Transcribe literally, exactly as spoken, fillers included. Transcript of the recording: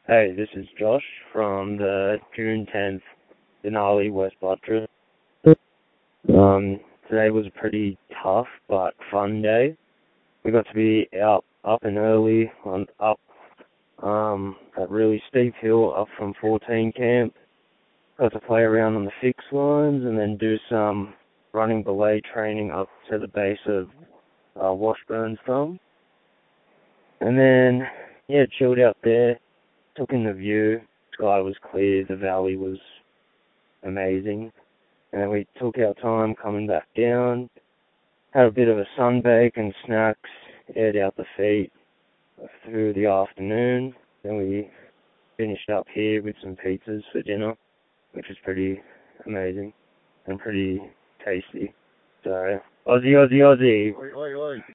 Hey, this is Josh from the June tenth Denali West Buttress. Um, today was a pretty tough but fun day. We got to be out up and early on up um that really steep hill up from fourteen camp. Got to play around on the fixed lines and then do some running belay training up to the base of uh, Washburn Thumb. And then yeah, chilled out there, took in the view. Sky was clear, the valley was amazing. And then we took our time coming back down, had a bit of a sunbake and snacks, aired out the feet through the afternoon. Then we finished up here with some pizzas for dinner, which was pretty amazing and pretty tasty. So, Aussie, Aussie, Aussie. Oi, oi, oi.